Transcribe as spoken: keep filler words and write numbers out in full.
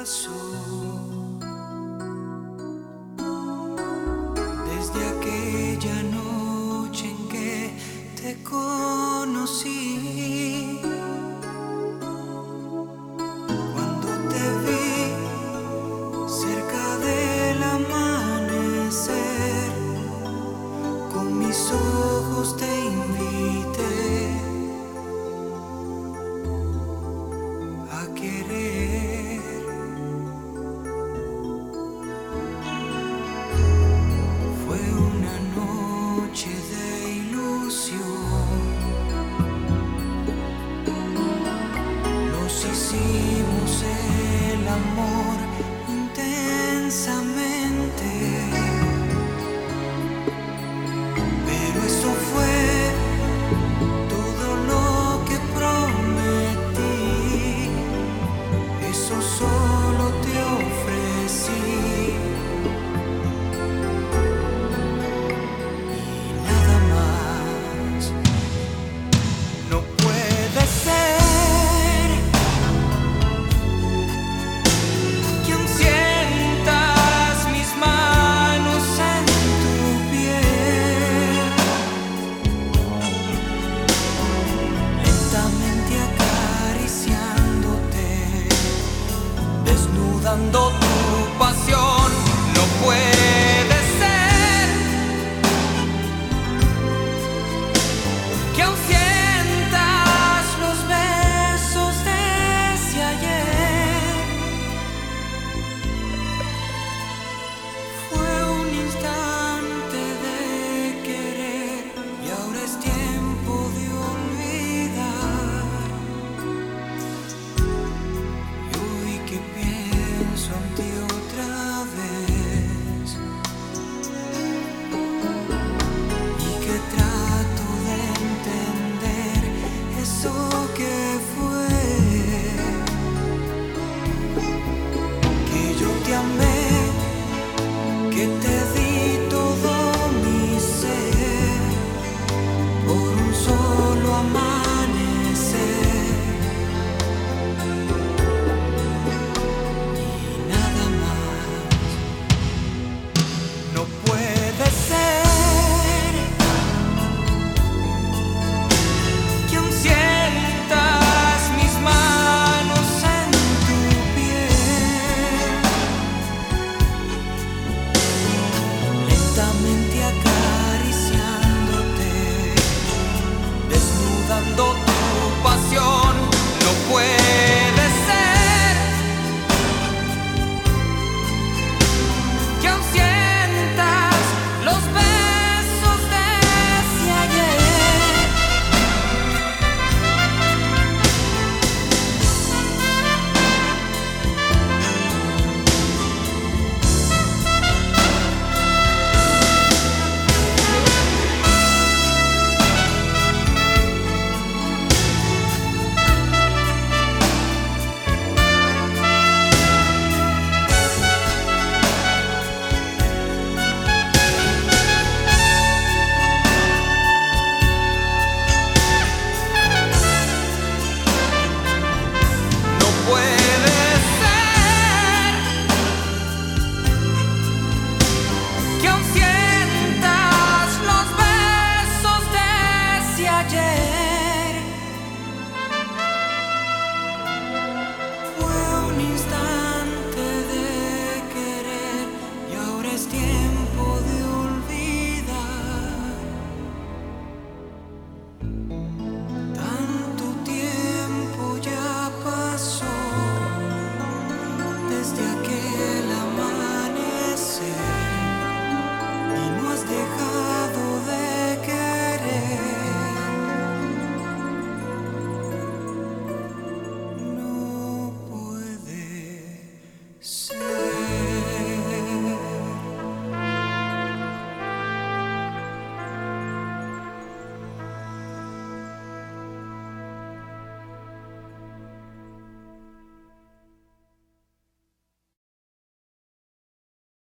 pasó. Desde aquella noche en que te conocí, cuando te vi cerca del amanecer, con mis ojos te invité a querer. Fue una noche de ilusión, nos hicimos el amor intensamente, pero eso fue todo lo que prometí, eso solo te ofrecí. No puede ser que aún sientas mis manos en tu piel, lentamente acariciándote, desnudando tu pasión. No puede ser que aún sientas los besos desde ayer. Fue un instante de querer y ahora es tiempo de olvidar. Y hoy que pienso en ti otra vez y que trato de entender eso que fue, que yo te amé, que te di todo mi ser por un solo amanecer y nada más. No puede ser que aún sientas mis manos en tu piel, lentamente acariciándote, desnudando tu pasión. No puede ser que aún sientas los besos desde ayer. No puede ser que aún sientas los besos desde ayer. Fue un instante de querer y ahora es tiempo de olvidar. Tanto tiempo ya pasó desde aquel amanecer y no has dejado de querer. No puede ser.